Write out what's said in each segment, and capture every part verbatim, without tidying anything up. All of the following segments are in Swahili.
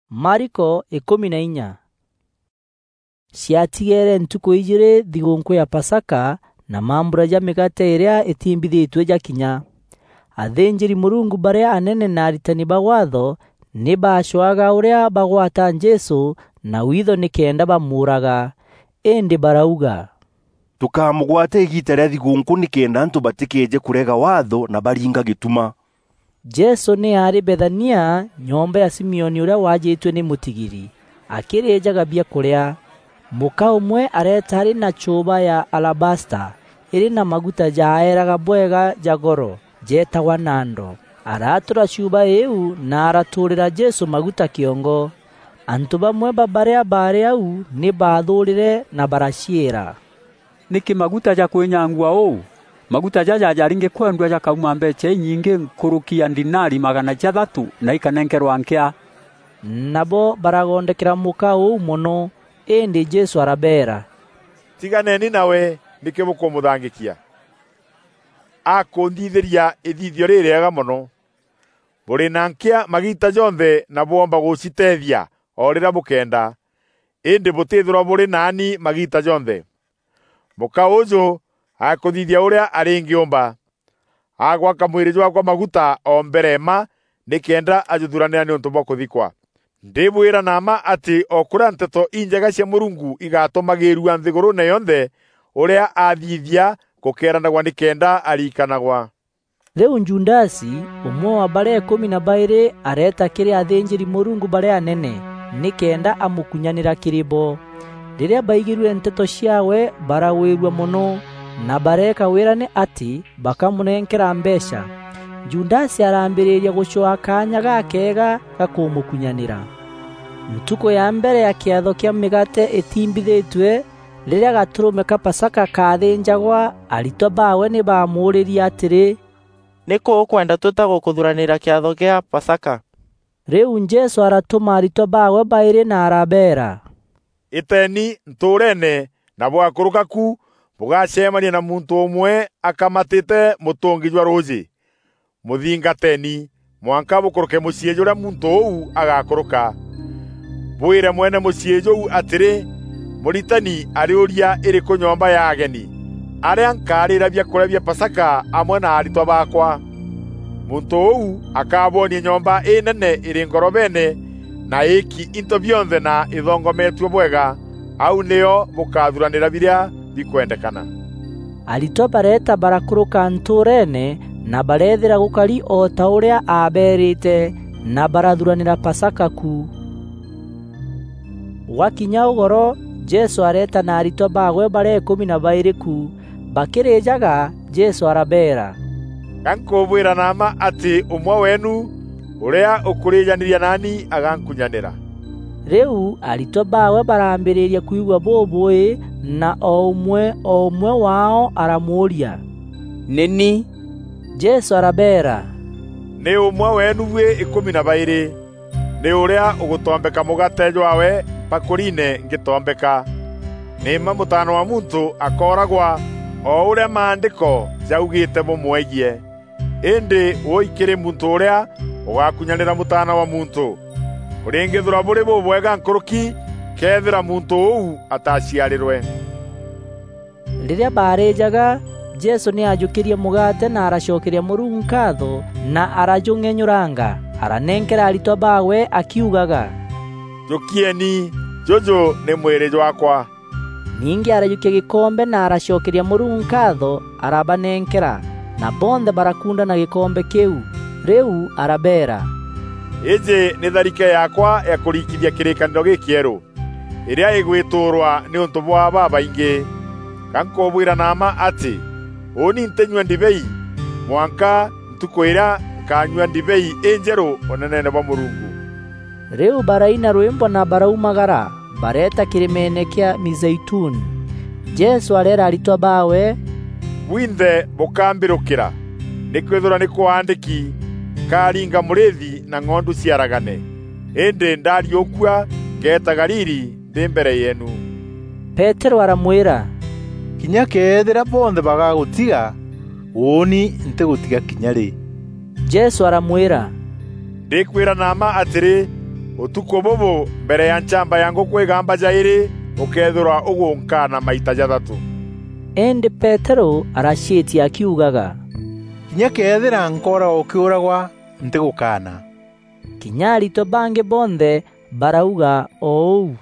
Mariko ikumi na inya. Ciatigere ntuku ijire thigũnkũ ya Pasaka na mambura ja migate iria itimbithitwe jakinya. Athĩnjĩri Mũrungu baria anene na aritani ba watho nĩ bacwaga ũrĩa bagwata Jesu na witho nikenda bamuraga. Indi barauga, tukamugwate igita rĩa thigũnkũ nikenda antu batikeje kurega watho na baringa gituma. Jesu nĩ ari Bethania, nyomba ya Simioni ũrĩa wajĩtwe nĩ mũtigiri, akĩrĩjaga bia kũrĩa. Mũka ũmwe aretari na chuba ya alabasta ĩrĩ na maguta jaeraga bwega jagoro jetagwa nando. Aratura chuba ĩu na aratũrĩra Jesu maguta kĩongo. Antu bamwe babaria bare au nĩ bathũrire na baraciĩra, niki maguta ja kwenyangwa ũũ? Maguta jaja jaringe kwendwa jakauma mbeche nyingi nkurukia dinari magana jathatu na ikanenkerwa nkya. Nabo baragondekera muka ũũ mũno. Indi Jesu arabera, tiganeni nawe niki mũkũmũthangikia. Akũndithĩria ithithio rĩrĩega mũno. Bũrĩ na nkya magita jonthe na bomba gũcitethia o rĩrĩa mũkenda. Indi bũtĩthũra bũrĩ nani magita jonthe. Mũka ũjũ akũthithia ũrĩa arĩngĩomba. Agwaka mwĩrĩ jwakwa maguta o mbere ma nikenda ajuthuranĩra nĩ ũntũ bwa kũthikwa. Ndĩbwĩra nama ati okũra nteto injega cia Mũrungu igatũmagĩrua nthĩgũrũ yonthe ũrĩa athithia gũkeranagwa nikenda arikanagwa. Rĩu Jundasi, ũmwe wa baria ikũmi na baĩrĩ areta kĩrĩ athĩnjĩri Mũrungu baria anene nikenda amukunyanĩra kĩrĩbo. Rĩrĩa baigĩrire nteto ciawe barawĩrua mũno na bareka wĩra nĩ ati bakamũnenkera mbeca. Jundasi arambĩrĩria gũcũa kanya gakega gakũmũkunyanĩra. Ntuko ya mbere ya kĩatho kĩa mĩgate ĩtimbithĩtwe rĩrĩa gatũrũme ka Pasaka kathĩnjagwa, aritwa bawe nĩ bamũrĩria atĩrĩ, nĩkũ ũkwenda tũtagũkũthuranĩra kĩatho gĩa Pasaka? Rĩu Jesu aratũma aritwa bawe baĩrĩ na arabera, iteni ntũrene na bwakũrũka ku bugacemania na muntu ũmwe akamatĩte mũtũngi jwa rũji. Mũthingateni mwanka bũkũrũke mũciĩ jũrĩa muntu ũũ agakũrũka. Bwĩre mwene mũciĩ jũu atĩrĩ, mũritani arĩũria ĩrĩkũ nyomba ya ageni arĩa nkarĩra biakũrĩa bia Pasaka amwe na aritwa bakwa. Muntu ũũ akabonia nyomba ĩnene ĩrĩ ngorobene na ĩki into bionthe na ithongometwe bwega. Au nĩo bũkathuranĩra biria bikwendekana. Aritwa bareta barakũrũka ntũrene na barethera gũkari o ta ũrĩa aberĩte na barathuranĩra Pasaka ku. Wakinya ũgoro, Jesu areta na aritwa bawe baria ikũmi na baĩrĩ ku. Bakĩrĩjaga, Jesu arabera, gankũbwĩra nama ati ũmwe wenu ũrĩa ũkũrĩjanĩria nani agankunyanĩra. Rĩu aritwa bawe barambĩrĩria kuigua bũbũĩ na o ũmwe o ũmwe wao aramũria, nĩni? Jesu arabera, nĩ ũmwe wenu bwĩ ikũmi na baĩrĩ, nĩ ũrĩa ũgũtombeka mũgate jwawe pakũrine ngĩtombeka. Nĩma mũtano wa muntu akoragwa o ũrĩa maandĩko jaugĩte mũmwegie. Indi woikĩrĩ muntu ũrĩa ũgakunyanĩra mũtana wa muntu. Ũrĩngĩthũra bũrĩ bũbwega nkũrũki kethĩra muntu ũũ ataciarĩrwe. Rĩrĩa barĩjaga, Jesu nĩ ajũkĩrie mũgate na aracokeria Mũrungu ngatho na arajũng'enyũranga. Aranenkera aritwa bawe akiugaga, jũkieni, jũjũ nĩ mwĩrĩ jwakwa. Ningĩ arajũkia gĩkombe na aracokeria Mũrungu ngatho arabanenkera, na bonthe barakunda na gĩkombe kĩu. Rĩu arabera, ĩjĩ nĩ tharike yakwa ya kũrikithia kĩrĩkanĩro gĩkĩerũ ĩrĩa ĩgwĩtũrwa nĩ ũntũ bwa babaingĩ. Gankũbwĩra nama ati ũni ntenyua ndibei mwanka ntuko ĩrĩa nkanyua ndibei ĩnjerũ ũnenene bwa Mũrungu. Rĩu baraina rwĩmbo na baraumagara bareta kĩrĩmene kĩa Mizeituni. Jesu arera aritwa bawe, bwinthe bũkambĩrũkĩra nĩkwĩthũra nĩ kwandĩki karinga mũrĩthi na ng'ondu ciaragane. Indi ndariũkua ngeta Galili ndĩ mbere yenu. Petero aramwĩra, kinya kethĩra bonthe bagagũtiga, ũni ntigũtiga kinya rĩ? Jesu aramwĩra, ndikwĩra nama atĩrĩ, utuko bobo mbere ya nchamba yangu kwigamba jairi ukethura ugunkana maita jathatu. Ende Petero arashitia akiugaga, kinya kethira nkora ukiuragwa ntigukana. Kinya arito bange bonthe barauga ou.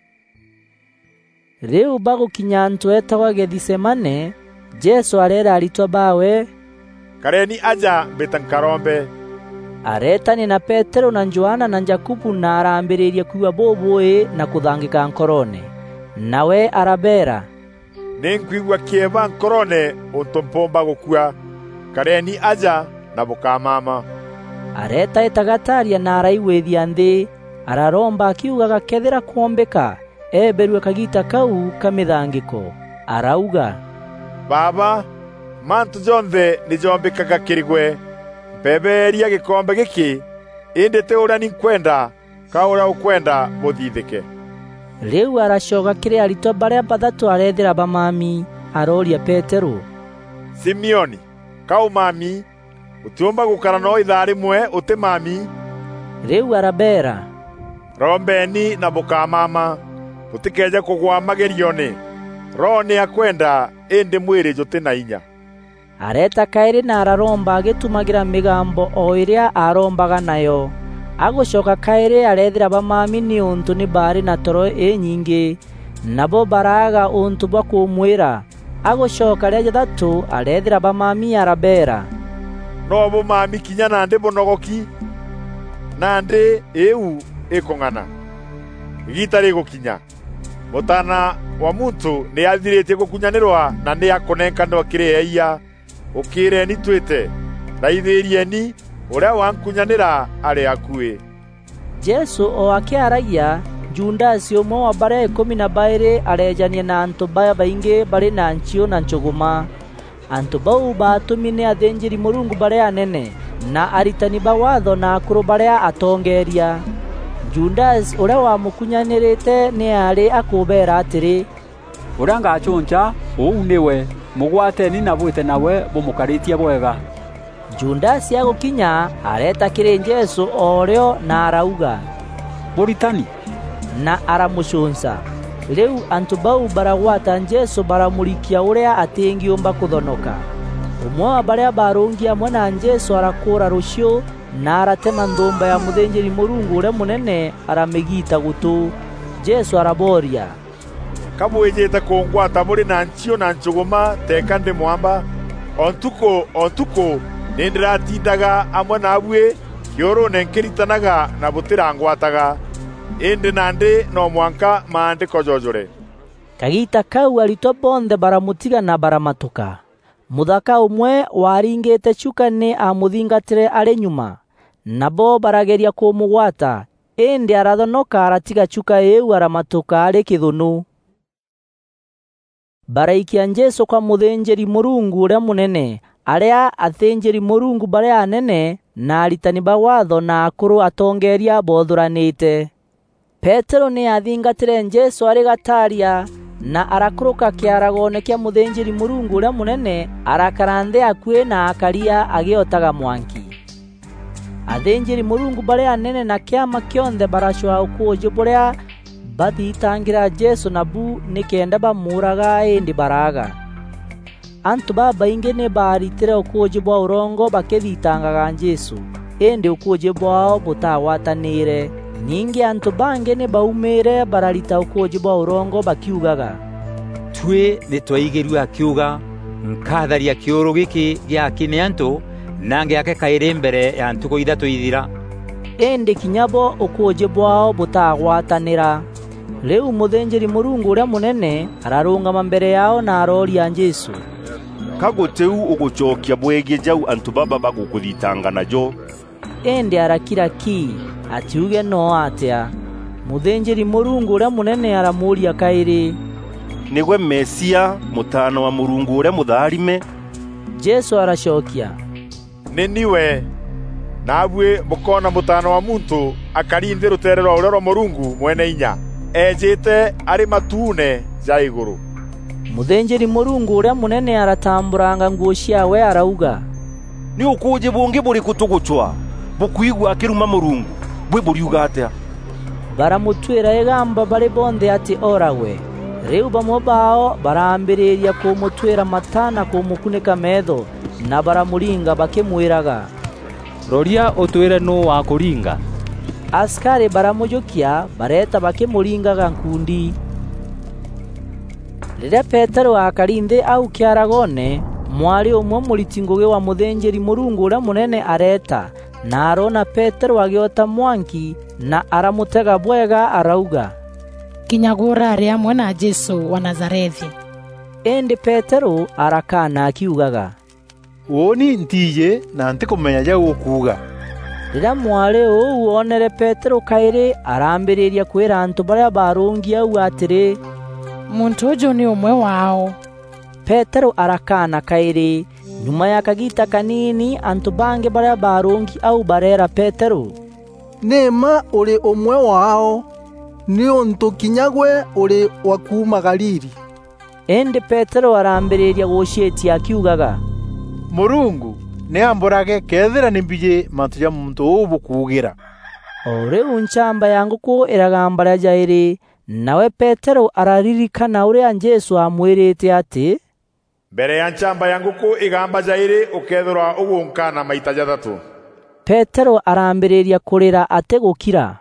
Riu bagukinya ntu etagwa Gethisemane, Jesu arera arito bawe, kareni aja mbitankarombe. Aretani na Petero na Joana na Jakubu na arambiriria kuwa boboe na kuthangika nkorone. Nawe arabera, ninkwigwa kieba nkorone untumpomba gukua, kareni aja na bukamama. Areta etagataria na araigwithia nthi, araromba akiugaga kethira kuombeka eberwe kagita kau kamithangiko. Arauga, Baba, mantu jonthe nijombikaga kirigwe, mbeberia gikombe giki, indi te uria ninkwenda, ka uria ukwenda muthithike. Riu arashoga kiri arito baria bathatu arethira bamami, aroria Petero, Simeoni, kau mami, utiumba gukara no ithaa rimwe uti mami? Riu arabera, rombeni na bukamama, utikeje kugwa magerioni. Roho ni akwenda, indi mwiri juti na inya. Areta kairi na araromba agitumagira migambo o iria arombaga nayo. Agushoka kairi arethira bamami ni untu ni bari na toro e nyingi, nabo baraga untu bwa kumwira. Agushoka ria jathatu arethira bamami arabera, no bo mami kinya nande bonogoki, nande eu ikong'ana gitari gukinya. Mutana wa muntu ni athirite gukunyanirwa na ni akonenkanwa kireia, ukire ni twite na ithirie ni uria wankunyanira ari akue. Jesu o akiaragia, Jundasi umwe wa baria ikumi na bairi arejania na antu baya baingi bari na nchio na nchuguma. Antu bau batumine athinjiri Murungu baria anene na aritani ba watho na akuru baria atongeria. Judas uria wamukunyanirite ni ari akubera atiri, uria ngachunja uu niwe mugwateni na bwite nawe bumukaritie bwega. Judas agukinya areta kiri Jesu orio na arauga, Muritani, na aramushunsa. Riu antu bau baragwata Jesu baramurikia uria atingiumba kuthonoka. Umwe wa baria barungia mwana Jesu arakura rucio na aratema nthumba ya muthinjiri Murungu uria munene aramigita gutu. Jesu araboria, kamwijite kungwata muri na nchio na nchuguma teka ndi mwamba? Ontuko ontuko nindiratindaga amwe nabwe kioro nenkiritanaga na butirangwataga, indi nandi no mwanka maandiko jojore. Kagita kau arito bonthe baramutiga na baramatuka. Muthaka umwe waringite chuka ni amuthingatire ari nyuma, nabo barageria kumugwata, indi arathonoka aratiga chuka iu aramatuka ari kithunu. Baraikia Jesu kwa muthinjiri Murungu uria munene, aria athinjiri Murungu baria anene na aritani ba watho na akuru atongeria bothuranite. Petero ni athingatire Jesu ari gataria na arakuruka kiaragone kia muthinjiri Murungu uria munene, arakaranthe akue na akaria agiotaga mwanki. Athinjiri Murungu baria anene na kiama kionthe barashwa ukujo buria bathitangira Jesu na bu nikenda bamuraga indi baraga. Antu baba ingi ni baritire ukujo bwa urongo bakithitangaga Jesu, indi ukujo bwao butagwatanire. Ningi antu bange ni baumire bararita ukujo bwa urongo bakiugaga, twe nitwaigirwe akiuga nkatharia kiuru giki giaki ni antu nange ake kaire mbere ya ntuko ithatu ithira. Indi kinyabo ukujo bwao butagwatanira. Riu muthinjiri Murungu uria munene ararungama mbere yao na aroria Jesu, kaguteu ugucokia bwege jau antu baba bagukuthitanga najo? Indi arakira ki atiuge no atia. Muthinjiri Murungu uria munene aramuria kairi, nigwe Mesia mutano wa Murungu uria mutharime? Jesu arashokia, ni niwe. Nabwe mukona mutano wa muntu akarinde rutere rwa uria Murungu mwene inya, ejete ari matune ja iguru. Muthinjiri Murungu uria munene aratamburanga nguo ciawe arauga, ni ukuje bungi buri kutuguchwa bukuigwa akiruma Murungu bwe buriuga atia? baramutwira egamba bari bonthe ati oragwe. Riu bamwe bao barambĩrĩria kũmũtwĩra mata na kũmũkunĩka metho na baramuringa bakĩmwĩraga, roria ũtwĩre nũ wa kũringa. Askari baramũjũkia bareta bakĩmũringaga nkundi. Rĩrĩa Petero akari nthĩ au kĩaragone, mwari ũmwe mũriti ngũgĩ wa mũthĩnjĩri Mũrungu ũrĩa mũnene areta, na arona Petero agĩota mwanki na aramũtega bwega arauga, kinyagũra arĩ amwe na Jesu wa Nazarethi. Ĩndĩ Petero arakana akiugaga, woni ntije na ntikũmenya ja gũkuuga. Rĩrĩa mwari ũũ onere Petero kaĩrĩ arambĩrĩria kwĩra antũ barĩa barũngi au atĩrĩ, muntu ũjũ nĩ ũmwe wao. Petero arakana kaĩrĩ. Nyuma ya kagita kanini antũ bange barĩa barũngi au barera Petero, nema ũrĩ ũmwe wao, nĩ ũntũ kinyagwe ũrĩ wa kuma Galili. Ĩndĩ Petero arambĩrĩria gũcĩtia akiugaga, Mũrungu nĩ ambũrage kethĩra nĩ mbije mantu ja muntu ũũ bũkuugĩra. O rĩu nchamba ya ngũkũ ĩragamba rĩa jaĩrĩ, nawe Petero araririkana ũrĩa Jesu amwĩrĩte atĩ, mbere ya nchamba ya ngũkũ igamba jaĩrĩ ũkethũra ũgũnkana maita jathatu. Petero arambĩrĩria kũrĩra atĩ gũkira.